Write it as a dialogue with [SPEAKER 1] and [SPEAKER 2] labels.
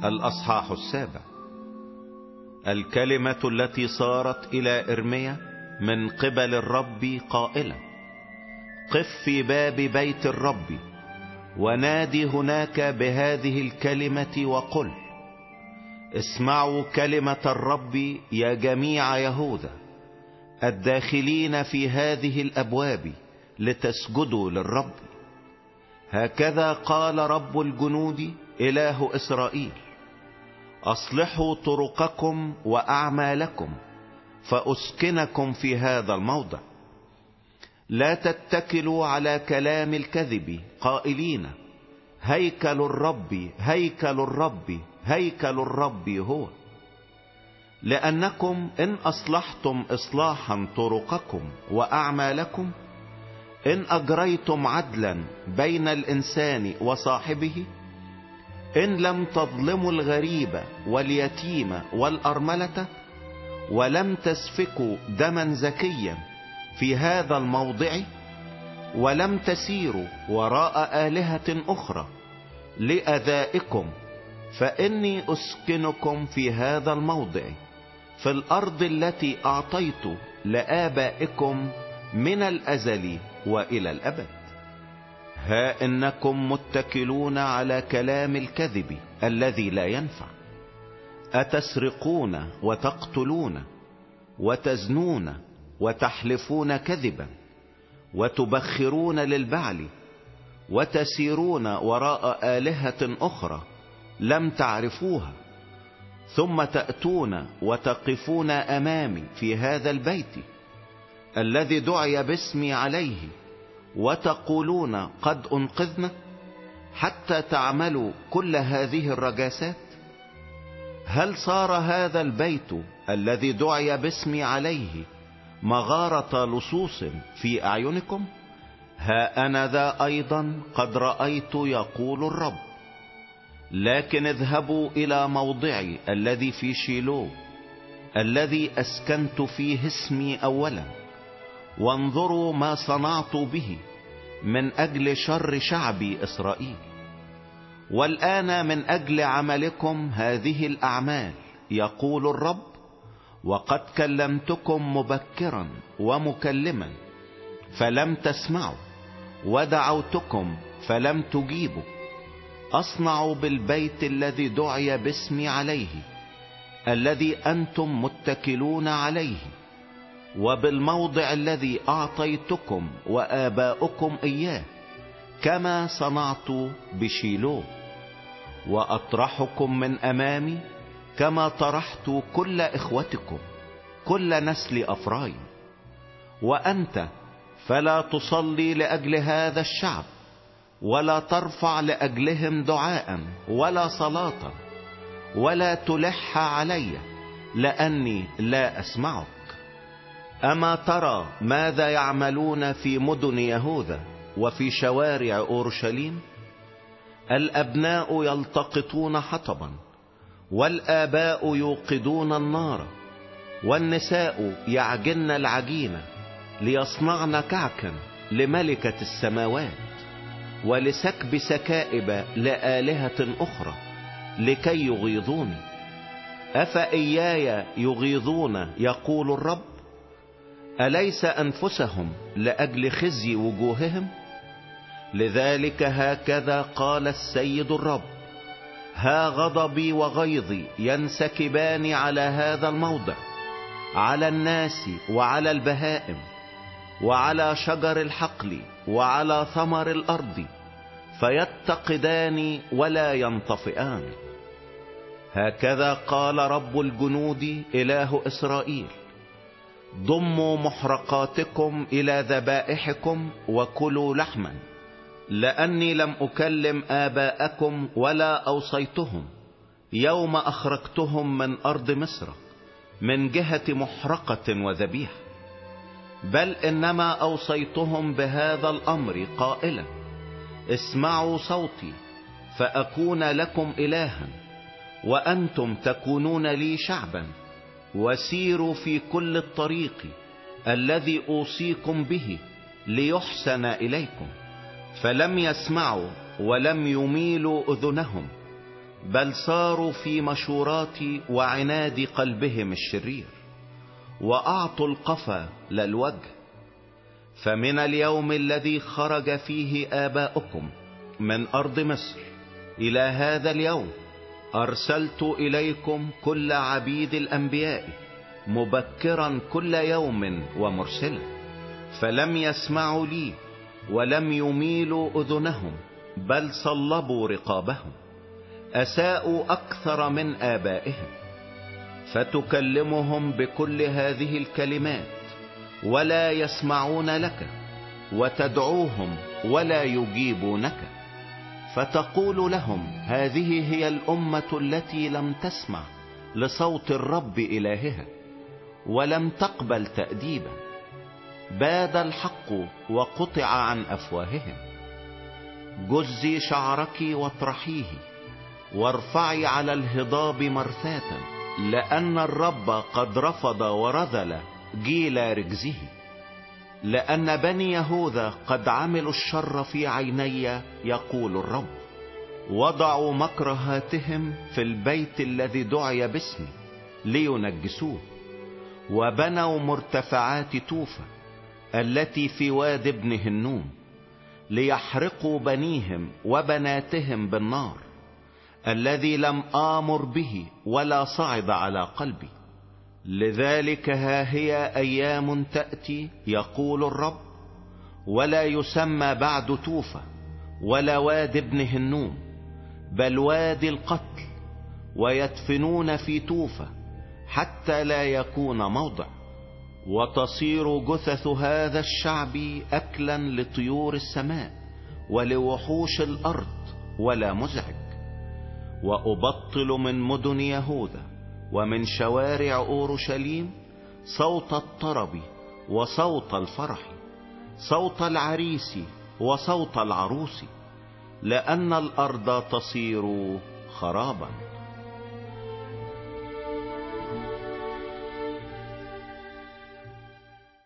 [SPEAKER 1] الأصحاح 7. الكلمة التي صارت إلى إرميا من قبل الرب قائلة: قف في باب بيت الرب ونادي هناك بهذه الكلمة وقل: اسمعوا كلمة الرب يا جميع يهوذا الداخلين في هذه الأبواب لتسجدوا للرب. هكذا قال رب الجنود إله إسرائيل: أصلحوا طرقكم وأعمالكم فأسكنكم في هذا الموضع. لا تتكلوا على كلام الكذب قائلين: هيكل الرب هيكل الرب هيكل الرب هو. لأنكم إن أصلحتم إصلاحا طرقكم وأعمالكم، إن أجريتم عدلا بين الإنسان وصاحبه، إن لم تظلموا الغريب واليتيم والأرملة، ولم تسفكوا دما زكيا في هذا الموضع، ولم تسيروا وراء آلهة أخرى لأذائكم، فإني أسكنكم في هذا الموضع في الأرض التي أعطيت لآبائكم من الأزل وإلى الأبد. ها إنكم متكلون على كلام الكذب الذي لا ينفع. أتسرقون وتقتلون وتزنون وتحلفون كذبا وتبخرون للبعل وتسيرون وراء آلهة أخرى لم تعرفوها، ثم تأتون وتقفون أمامي في هذا البيت الذي دعي باسمي عليه وتقولون: قد أنقذنا، حتى تعملوا كل هذه الرجاسات. هل صار هذا البيت الذي دعي باسمي عليه مغارة لصوص في أعينكم؟ ها أنا ذا أيضا قد رأيت، يقول الرب. لكن اذهبوا إلى موضعي الذي في شيلو الذي أسكنت فيه اسمي أولا، وانظروا ما صنعت به من أجل شر شعبي إسرائيل. والآن من أجل عملكم هذه الأعمال، يقول الرب، وقد كلمتكم مبكرا ومكلما فلم تسمعوا، ودعوتكم فلم تجيبوا، أصنع بالبيت الذي دعي باسمي عليه الذي أنتم متكلون عليه، وبالموضع الذي أعطيتكم وآباؤكم إياه، كما صنعت بشيلو. وأطرحكم من أمامي كما طرحت كل إخوتكم كل نسل أفرايم. وأنت فلا تصلي لأجل هذا الشعب، ولا ترفع لأجلهم دعاء ولا صلاة، ولا تلح علي، لأني لا أسمعك. أما ترى ماذا يعملون في مدن يهوذا وفي شوارع أورشليم؟ الأبناء يلتقطون حطبا، والآباء يوقدون النار، والنساء يعجن العجين ليصنعن كعكا لملكة السماوات، ولسكب سكائب لآلهة أخرى لكي يغيظوني. أفإياي يغيظون، يقول الرب؟ أليس أنفسهم لأجل خزي وجوههم؟ لذلك هكذا قال السيد الرب: ها غضبي وغيظي ينسكبان على هذا الموضع، على الناس وعلى البهائم وعلى شجر الحقل وعلى ثمر الأرض، فيتقدان ولا ينطفئان. هكذا قال رب الجنود إله إسرائيل: ضموا محرقاتكم إلى ذبائحكم وكلوا لحما، لأني لم أكلم آباءكم ولا أوصيتهم يوم أخرجتهم من أرض مصر من جهة محرقة وذبيحة، بل إنما أوصيتهم بهذا الأمر قائلا: اسمعوا صوتي فأكون لكم إلها، وأنتم تكونون لي شعبا، وسيروا في كل الطريق الذي أوصيكم به ليحسن إليكم. فلم يسمعوا ولم يميلوا أذنهم، بل صاروا في مشورات وعناد قلبهم الشرير، وأعطوا القفا للوجه. فمن اليوم الذي خرج فيه آباؤكم من أرض مصر إلى هذا اليوم أرسلت إليكم كل عبيد الأنبياء مبكرا كل يوم ومرسلا، فلم يسمعوا لي ولم يميلوا أذنهم، بل صلبوا رقابهم، أساءوا أكثر من آبائهم. فتكلمهم بكل هذه الكلمات ولا يسمعون لك، وتدعوهم ولا يجيبونك. فتقول لهم: هذه هي الأمة التي لم تسمع لصوت الرب إلهها، ولم تقبل تأديبا. باد الحق وقطع عن أفواههم. جزي شعرك واطرحيه، وارفعي على الهضاب مرثاة، لأن الرب قد رفض ورذل جيل رجزه. لأن بني يهوذا قد عملوا الشر في عيني، يقول الرب، وضعوا مكرهاتهم في البيت الذي دعي باسمي لينجسوه، وبنوا مرتفعات توفى التي في واد ابن هنوم، ليحرقوا بنيهم وبناتهم بالنار، الذي لم آمر به ولا صعد على قلبي. لذلك ها هي أيام تأتي، يقول الرب، ولا يسمى بعد توفى ولا واد ابن هنوم، بل وادي القتل، ويدفنون في توفى حتى لا يكون موضع. وتصير جثث هذا الشعب أكلا لطيور السماء ولوحوش الأرض، ولا مزعج. وأبطل من مدن يهوذا ومن شوارع أورشليم صوت الطرب وصوت الفرح، صوت العريس وصوت العروس، لأن الأرض تصير خرابا.